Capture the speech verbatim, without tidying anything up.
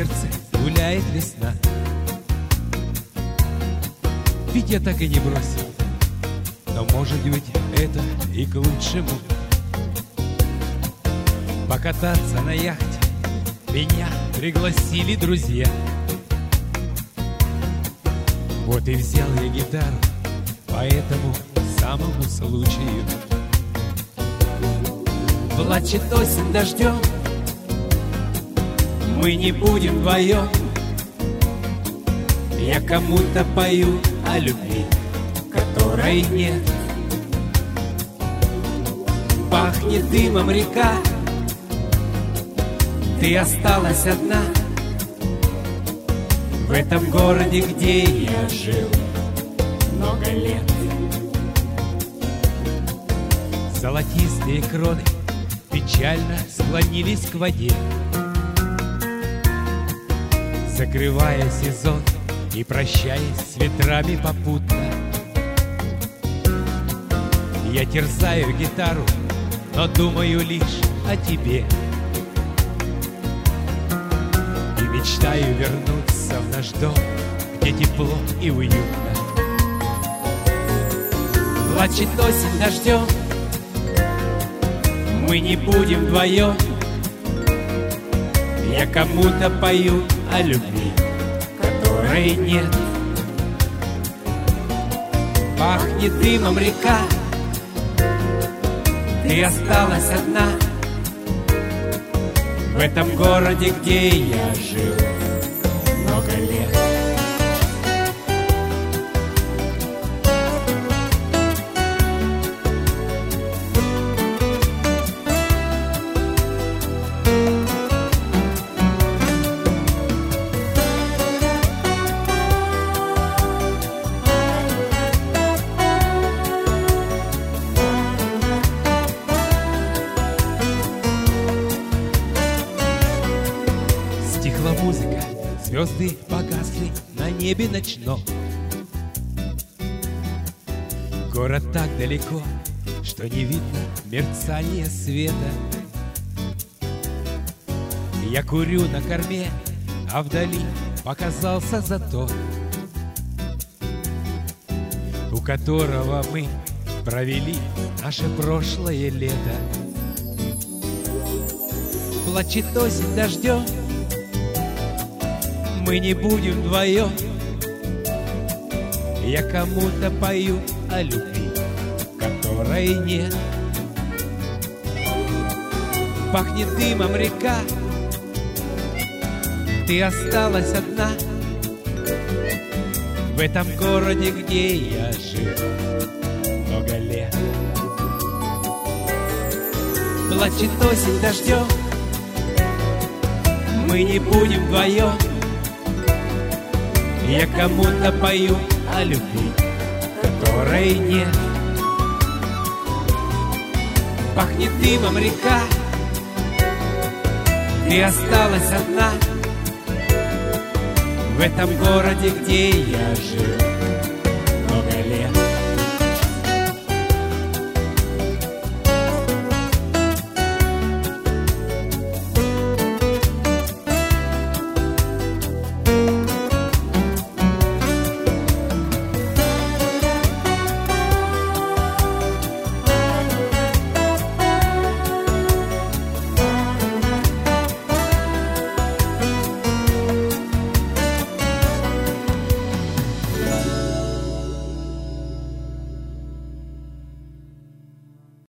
сердце гуляет весна. Ведь я так и не бросил, но, может быть, это и к лучшему. Покататься на яхте меня пригласили друзья. Вот и взял я гитару по этому самому случаю. Плачет осень дождем, мы не будем вдвоем. Я кому-то пою о любви, которой нет. Пахнет дымом река, ты осталась одна в этом городе, где я жил много лет. Золотистые кроны печально склонились к воде, закрывая сезон и прощаясь с ветрами попутно. Я терзаю гитару, но думаю лишь о тебе и мечтаю вернуться в наш дом, где тепло и уютно. Плачет осень дождем, мы не будем вдвоем. Я кому-то пою о любви, которой нет. Пахнет дымом река, ты осталась одна в этом городе, где я жил много лет. Музыка, звезды погасли на небе ночном. Город так далеко, что не видно мерцания света. Я курю на корме, а вдали показался затон, у которого мы провели наше прошлое лето. Плачет осень дождем, мы не будем вдвоем. Я кому-то пою о любви, которой нет. Пахнет дымом река, ты осталась одна в этом городе, где я жил много лет. Плачет осень дождем, мы не будем вдвоем. Я кому-то пою о любви, которой нет. Пахнет дымом река, ты осталась одна в этом городе, где я жил много лет.